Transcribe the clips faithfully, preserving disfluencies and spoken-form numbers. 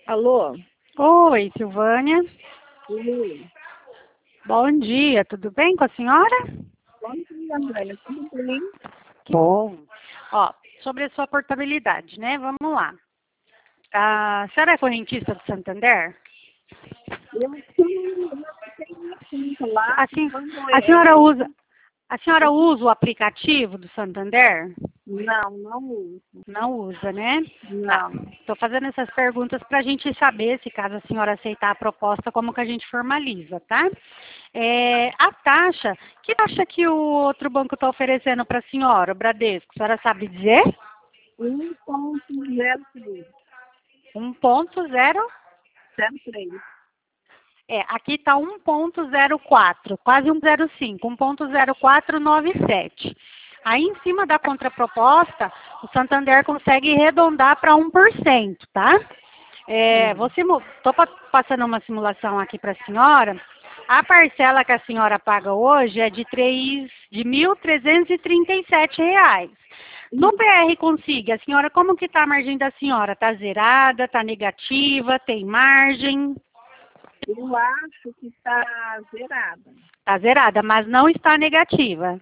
Alô? Oi, Silvânia. Oi. Bom dia, tudo bem com a senhora? Bom dia, Andréia. Tudo bem? Bom. Ó, sobre a sua portabilidade, né? Vamos lá. A senhora é correntista do Santander? Eu tenho, eu tenho minha conta lá, A, sen- quando a é... senhora usa, a senhora usa o aplicativo do Santander? Não, não uso. Não usa, né? Tá. Não. Estou fazendo essas perguntas para a gente saber, se caso a senhora aceitar a proposta, como que a gente formaliza, tá? É, a taxa, que taxa que o outro banco está oferecendo para a senhora, o Bradesco? A senhora sabe dizer? um ponto zero três. um ponto zero? Zero três. É, aqui está um ponto zero quatro, quase um zero cinco, um ponto zero quatro nove sete. Aí, em cima da contraproposta, o Santander consegue arredondar para um por cento, tá? É, Hum. estou passando uma simulação aqui para a senhora. A parcela que a senhora paga hoje é de, três de mil trezentos e trinta e sete reais. No P R Consiga, a senhora, como que está a margem da senhora? Está zerada, está negativa, tem margem? Eu acho que está zerada. Está zerada, mas não está negativa.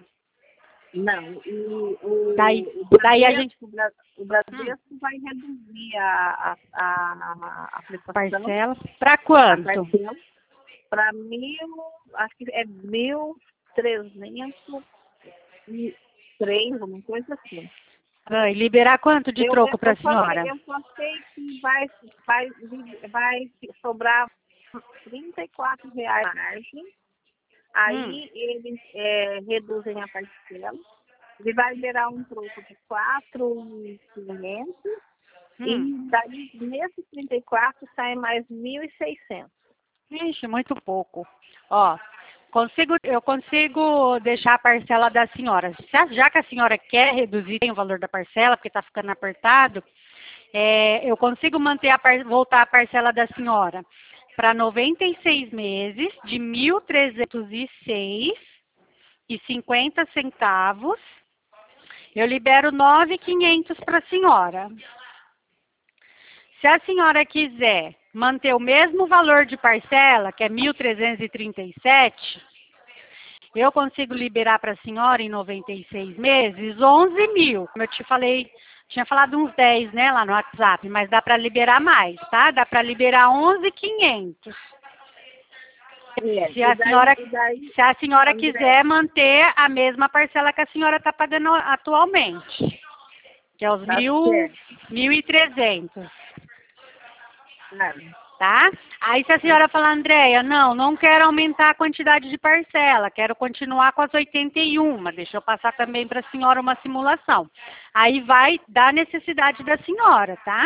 Não, e o, Daí, o daí a gente... Bradesco, o Bra- o Hum, Bradesco vai reduzir a, a, a, a prestação, parcela. Para a quanto? parcela, para mil, acho que é mil trezentos e três, uma coisa assim. Ah, e liberar quanto de Eu, eu, troco para eu, a só sei, senhora? eu só sei que vai, vai, vai sobrar trinta e quatro reais a margem, Hum, aí eles é, reduzem a parcela, ele vai liberar um troco de quatro mil e quinhentos hum. e daí nesses trinta e quatro sai mais mil e seiscentos. Ixi, muito pouco. Ó, consigo, eu consigo deixar a parcela da senhora. Se a- Já que a senhora quer reduzir o valor da parcela, porque está ficando apertado, é, eu consigo manter a par- voltar a parcela da senhora para noventa e seis meses de mil trezentos e seis e cinquenta centavos. Eu libero nove mil e quinhentos para a senhora. Se a senhora quiser manter o mesmo valor de parcela, que é mil trezentos e trinta e sete, eu consigo liberar para a senhora em noventa e seis meses onze mil. Como eu te falei, tinha falado uns dez, né, lá no WhatsApp, mas dá para liberar mais, tá? Dá para liberar onze mil e quinhentos. É, Se e a daí, senhora, e daí, se a senhora André, quiser manter a mesma parcela que a senhora está pagando atualmente, que é os tá mil, certo. mil e trezentos. Tá, Tá? Aí se a tá, senhora falar, Andréia, não, não quero aumentar a quantidade de parcela, quero continuar com as oitenta e um, deixa eu passar também para a senhora uma simulação. Aí vai dar necessidade da senhora, tá?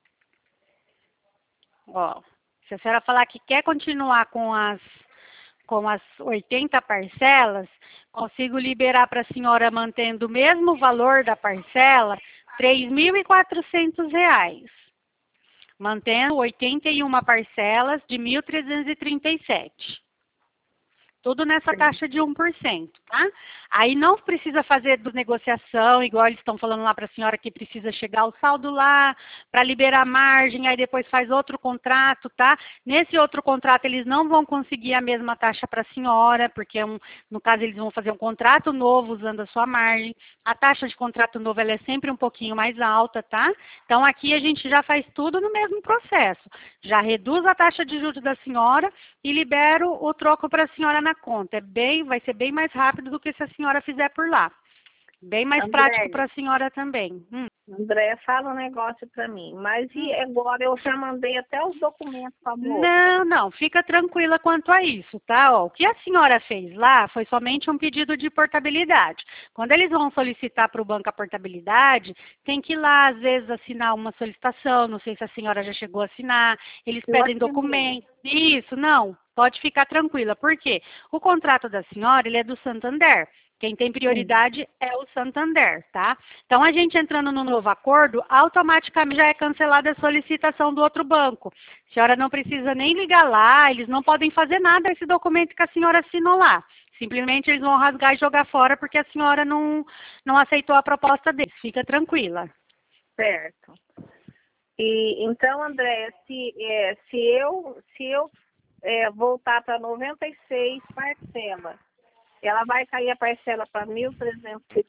Ó, se a senhora falar que quer continuar com as, com as oitenta parcelas, consigo liberar para a senhora mantendo o mesmo valor da parcela, três mil e quatrocentos reais. Mantendo oitenta e uma parcelas de mil trezentos e trinta e sete. Tudo nessa certo. taxa de um por cento, tá? Aí não precisa fazer do negociação, igual eles estão falando lá para a senhora que precisa chegar o saldo lá para liberar a margem, aí depois faz outro contrato, tá? Nesse outro contrato eles não vão conseguir a mesma taxa para a senhora, porque é um, no caso eles vão fazer um contrato novo usando a sua margem. A taxa de contrato novo ela é sempre um pouquinho mais alta, tá? Então aqui a gente já faz tudo no mesmo processo. Já reduz a taxa de juros da senhora e libero o troco para a senhora na conta. É bem, vai ser bem mais rápido do que se a senhora fizer por lá. Bem mais prático André, para a senhora também. Hum. André, fala um negócio para mim. Mas e Hum. agora eu já mandei até os documentos para a moça. Não, não, fica tranquila quanto a isso, tá? Ó, o que a senhora fez lá foi somente um pedido de portabilidade. Quando eles vão solicitar para o banco a portabilidade, tem que ir lá, às vezes, assinar uma solicitação, não sei se a senhora já chegou a assinar, eles Eu pedem assinei. documento. Isso, não, pode ficar tranquila. Por quê? O contrato da senhora, ele é do Santander. Quem tem Sim. prioridade é o Santander, tá? Então, a gente entrando no novo acordo, automaticamente já é cancelada a solicitação do outro banco. A senhora não precisa nem ligar lá, eles não podem fazer nada com esse documento que a senhora assinou lá. Simplesmente eles vão rasgar e jogar fora porque a senhora não, não aceitou a proposta deles. Fica tranquila. Certo. E, então, Andréia, se, é, se eu, se eu é, voltar para noventa e seis parcelas, ela vai cair a parcela para mil trezentos e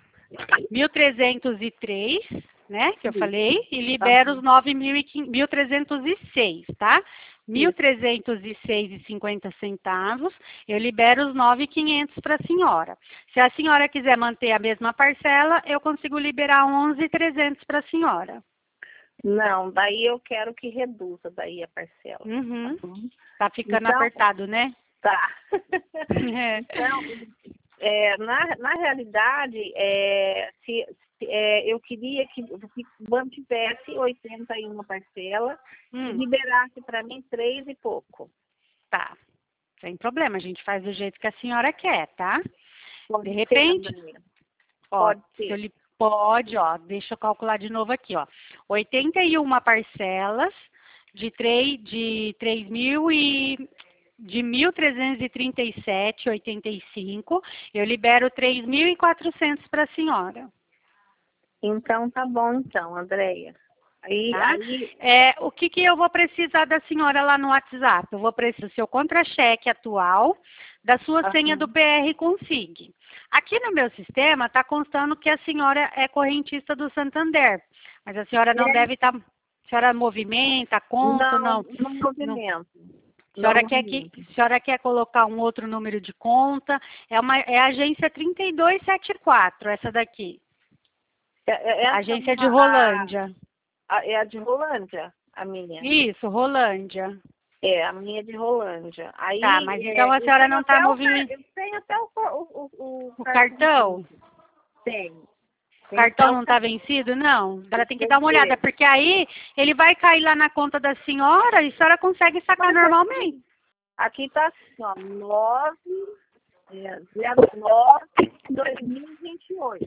mil trezentos e três, né, que eu Isso. falei, e libera Aham. os nove mil e quinhentos mil trezentos e seis, tá? mil Isso. trezentos e seis e cinquenta centavos, eu libero os nove mil e quinhentos para a senhora. Se a senhora quiser manter a mesma parcela, eu consigo liberar onze mil e trezentos para a senhora. Não, daí eu quero que reduza daí a parcela. Uhum. Tá bom? Tá ficando Então, apertado, né? tá. É. Então, é, na, na realidade, é, se, se- é, eu queria que, que mantivesse oitenta e uma parcelas e Hum, liberasse para mim três e pouco. tá. Sem problema, a gente faz do jeito que a senhora quer, tá? Pode De ser, repente, Andréia. ó, Pode se eu ser. lhe pode, ó, deixa eu calcular de novo aqui, ó. oitenta e uma parcelas de três de três mil e de mil trezentos e trinta e sete e oitenta e cinco, eu libero três mil e quatrocentos para a senhora, Então tá bom então, Andréia. Aí, tá? aí, É, o que que eu vou precisar da senhora lá no WhatsApp? Eu vou precisar do seu contra-cheque atual, da sua senha do aham. P R Consig. Aqui no meu sistema está constando que a senhora é correntista do Santander, mas a senhora não É, deve estar, a senhora movimenta, conta, não, não, no não. movimento. A No senhora quer que, movimento. a senhora quer colocar um outro número de conta? É uma, é a agência trinta e dois setenta e quatro, essa daqui. É- é- Essa Agência de a, Rolândia. a- é a de Rolândia, a minha. Isso, Rolândia. É, a minha é de Rolândia. Tá, Aí, mas então é, a eu senhora tenho não está até o, car- movimentando eu tenho até o, co- o, o, o o cartão. cartão? Tenho. O Tem até cartão o não está cartão. vencido? Não. Ela tem que Quer dar uma olhada, dizer, porque aí ele vai cair lá na conta da senhora e a senhora consegue sacar mas normalmente. aqui, aqui tá assim, ó, nove, é, zero nove, dois mil e vinte e oito.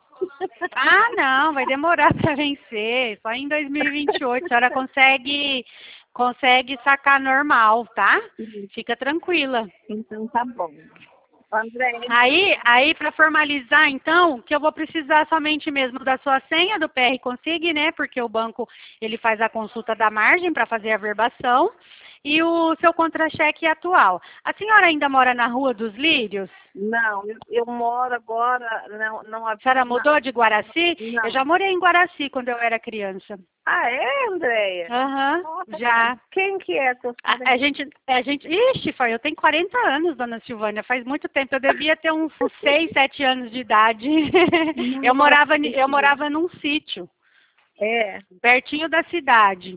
Ah, não, vai demorar para vencer. Só em dois mil e vinte e oito a senhora consegue, consegue sacar normal, tá? Fica tranquila. Então tá bom. André, Aí, aí para formalizar, então, que eu vou precisar somente mesmo da sua senha do P R Consig, né? Porque o banco ele faz a consulta da margem para fazer a verbação e o seu contra-cheque atual. A senhora ainda mora na Rua dos Lírios? não, eu, eu moro agora, não, não A senhora havia, mudou de Guaraci? Eu não. já morei em Guaraci quando eu era criança. Ah, é, Andréia? Aham, Nossa, já. quem que é teus A, a parentes? gente, a gente, ixi, foi, eu tenho quarenta anos, dona Silvânia, faz muito tempo. Eu devia ter uns seis, sete anos de idade. Eu Nossa, morava, ni- eu morava num sítio, é, pertinho da cidade.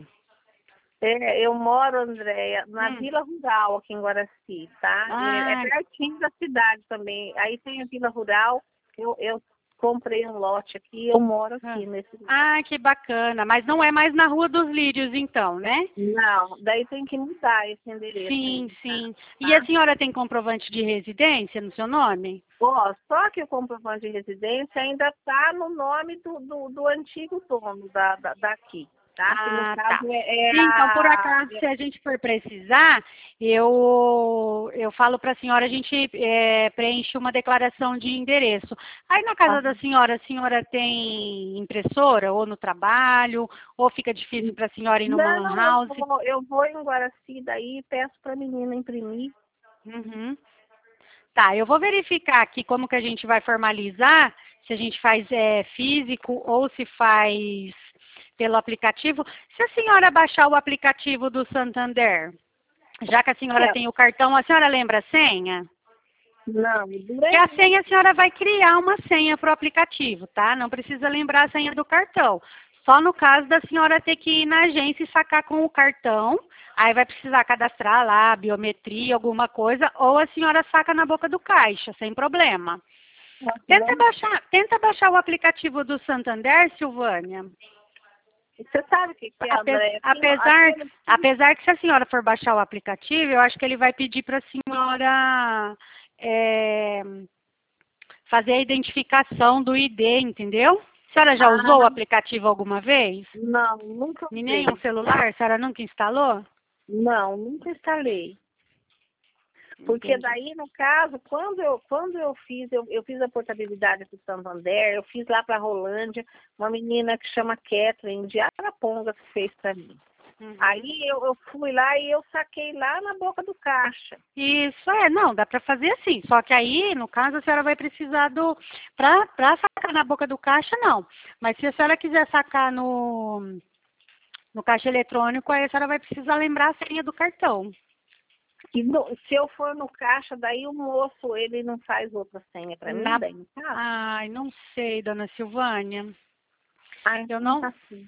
é, eu moro, Andréia, na Hum. Vila Rural, aqui em Guaraci, tá? É, é Ah, pertinho da cidade também. Aí tem a Vila Rural, eu, eu comprei um lote aqui, eu moro ah, aqui nesse lote. ah, que bacana. Mas não é mais na Rua dos Lírios, então, né? Não, daí tem que mudar esse endereço Sim, aí, tá? sim. E a Tá? senhora tem comprovante de residência no seu nome? Ó, só que o comprovante de residência ainda está no nome do, do, do antigo dono da, da, daqui, tá? Que no Ah, tá. caso é, é Sim, então, por a... acaso, se é- a gente for precisar, eu, eu falo para a senhora, a gente é, preenche uma declaração de endereço. Aí na casa a- da senhora, a senhora tem impressora, ou no trabalho, ou fica difícil para a senhora ir numa lan não, eu house? vou, eu vou em Guaraci daí e peço para a menina imprimir. Uhum. Tá, eu vou verificar aqui como que a gente vai formalizar, se a gente faz é, físico ou se faz pelo aplicativo. Se a senhora baixar o aplicativo do Santander, já que a senhora É, tem o cartão, a senhora lembra a senha? não, Que a durante... senha a senhora vai criar uma senha para o aplicativo, tá? Não precisa lembrar a senha do cartão. Só no caso da senhora ter que ir na agência e sacar com o cartão, aí vai precisar cadastrar lá, biometria, alguma coisa, ou a senhora saca na boca do caixa, sem problema. Tenta baixar, tenta baixar o aplicativo do Santander, Silvânia. Você sabe o que, que é, Ape- André? Aqui, no- Apesar, aqui no- apesar que se a senhora for baixar o aplicativo, eu acho que ele vai pedir para a senhora é, fazer a identificação do I D, entendeu? A senhora já usou o Ah, aplicativo alguma vez? não, nunca Em usei. nenhum celular? A senhora nunca instalou? Não, nunca instalei. Porque Entendi. daí, no caso, quando eu, quando eu fiz, eu, eu fiz a portabilidade do Santander, eu fiz lá para Rolândia, uma menina que chama Kathleen, de Arapongas, que fez para mim. Uhum. Aí eu, eu fui lá e eu saquei lá na boca do caixa. Isso é, não, dá para fazer assim. Só que aí, no caso, a senhora vai precisar do. Para sacar na boca do caixa, não. Mas se a senhora quiser sacar no, no caixa eletrônico, aí a senhora vai precisar lembrar a senha do cartão. E no- se eu for no caixa, daí o moço, ele não faz outra senha para mim, Na... daí no caixa? Ai, não sei, dona Silvânia. Ah, Eu então não. tá assim.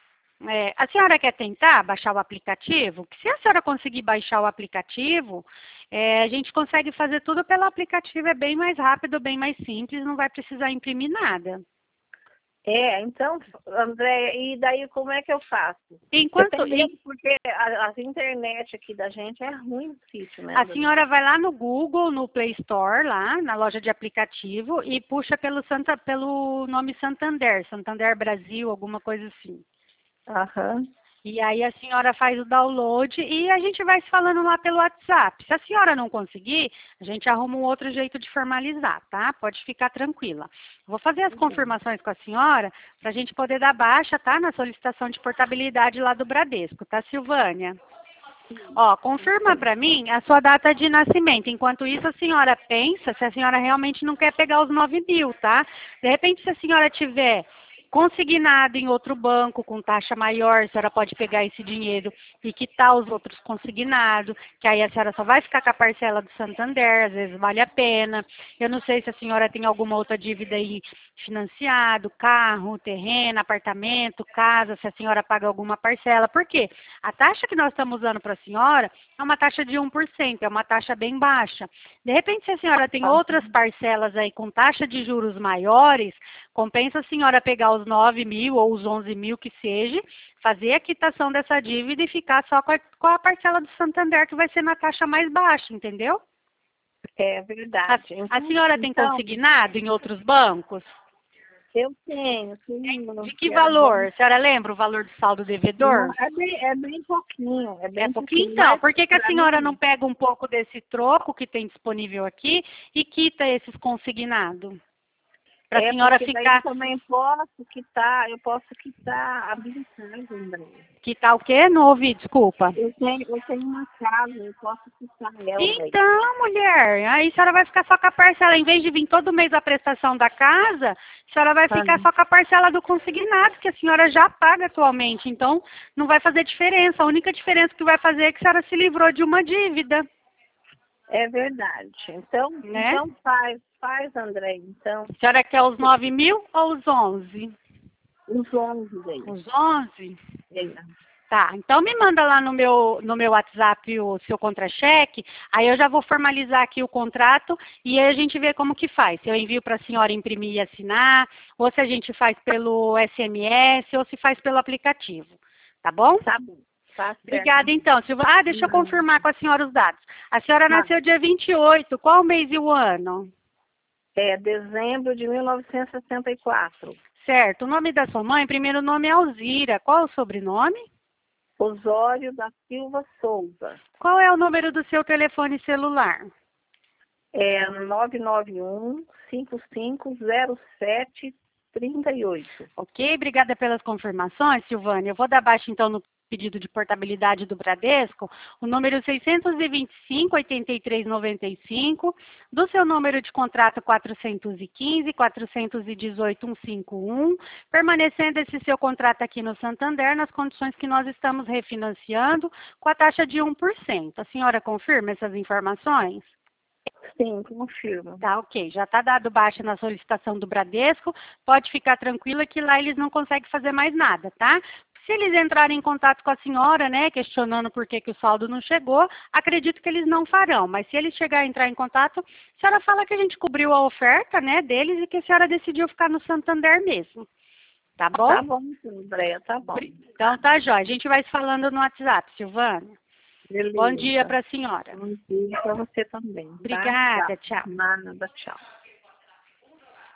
É, a senhora quer tentar baixar o aplicativo? Que se a senhora conseguir baixar o aplicativo, é, a gente consegue fazer tudo pelo aplicativo. É bem mais rápido, bem mais simples, não vai precisar imprimir nada. É, então, André, e daí como é que eu faço? Eu Enquanto tenho em- medo porque a, as internet aqui da gente é ruim no sítio, né, a André? senhora vai lá no Google, no Play Store, lá na loja de aplicativo, e puxa pelo, Santa, pelo nome Santander, Santander Brasil, alguma coisa assim. Aham. E aí a senhora faz o download e a gente vai se falando lá pelo WhatsApp. Se a senhora não conseguir, a gente arruma um outro jeito de formalizar, tá? Pode ficar tranquila. Vou fazer as confirmações com a senhora para a gente poder dar baixa, tá? Na solicitação de portabilidade lá do Bradesco, tá, Silvânia? Ó, confirma para mim a sua data de nascimento. Enquanto isso, a senhora pensa se a senhora realmente não quer pegar os nove mil, tá? De repente, se a senhora tiver consignado em outro banco com taxa maior, a senhora pode pegar esse dinheiro e quitar os outros consignados, que aí a senhora só vai ficar com a parcela do Santander, às vezes vale a pena. Eu não sei se a senhora tem alguma outra dívida aí financiado, carro, terreno, apartamento, casa, se a senhora paga alguma parcela. Por quê? A taxa que nós estamos usando para a senhora é uma taxa de um por cento, é uma taxa bem baixa. De repente, se a senhora tem outras parcelas aí com taxa de juros maiores, compensa a senhora pegar os nove mil ou os onze mil que seja, fazer a quitação dessa dívida e ficar só com a, com a parcela do Santander, que vai ser na taxa mais baixa, entendeu? É A, verdade. a Então, senhora tem então, consignado em outros bancos? eu tenho, tenho, De que que era valor? bom. A senhora lembra o valor do saldo Não, devedor? é bem, é bem pouquinho, é É bem pouquinho, pouquinho, então. mas Por que, que a para senhora não mim, pega um pouco desse troco que tem disponível aqui e quita esses consignados? Para a é senhora porque daí eu ficar... também posso quitar, eu posso quitar a minha casa, André. Quitar o quê? Não ouvi, desculpa. Eu tenho, eu tenho uma casa, eu posso quitar ela daí. Então, mulher, aí a senhora vai ficar só com a parcela, em vez de vir todo mês a prestação da casa, a senhora vai Ah, ficar só com a parcela do consignado, que a senhora já paga atualmente. Então, não vai fazer diferença. A única diferença que vai fazer é que a senhora se livrou de uma dívida, é verdade. Então, né? então faz, faz, André. Então, A senhora quer os nove mil ou os onze? os onze daí. Os onze? É. Tá, então me manda lá no meu, no meu WhatsApp o seu contra-cheque, aí eu já vou formalizar aqui o contrato e aí a gente vê como que faz. Se eu envio para a senhora imprimir e assinar, ou se a gente faz pelo S M S, ou se faz pelo aplicativo. Tá bom? Tá bom. Tá certo. Obrigada então, Silvia. Ah, deixa eu confirmar com a senhora os dados. A senhora Tá. nasceu dia vinte e oito, qual o mês e o ano? É dezembro de mil novecentos e sessenta e quatro. Certo, o nome da sua mãe, primeiro nome é Alzira, qual é o sobrenome? Osório da Silva Souza. Qual é o número do seu telefone celular? É nove nove um, cinco cinco zero sete, três oito. Ok, obrigada pelas confirmações, Silvânia. Eu vou dar baixa, então, no pedido de portabilidade do Bradesco, o número seiscentos e vinte e cinco, oitenta e três, noventa e cinco, do seu número de contrato quatrocentos e quinze, quatrocentos e dezoito, cento e cinquenta e um, permanecendo esse seu contrato aqui no Santander, nas condições que nós estamos refinanciando, com a taxa de um por cento. A senhora confirma essas informações? Sim, confirmo. Tá, ok. Já está dado baixa na solicitação do Bradesco. Pode ficar tranquila que lá eles não conseguem fazer mais nada, tá? Se eles entrarem em contato com a senhora, né, questionando por que, que o saldo não chegou, acredito que eles não farão. Mas se eles chegarem a entrar em contato, a senhora fala que a gente cobriu a oferta, né, deles e que a senhora decidiu ficar no Santander mesmo. Tá bom? Tá bom, Andréia, tá bom. Então tá, jóia. A gente vai se falando no WhatsApp, Silvana. Beleza. Bom dia para a senhora. Bom dia para você também. Tá? Obrigada, tchau. Nada, tchau.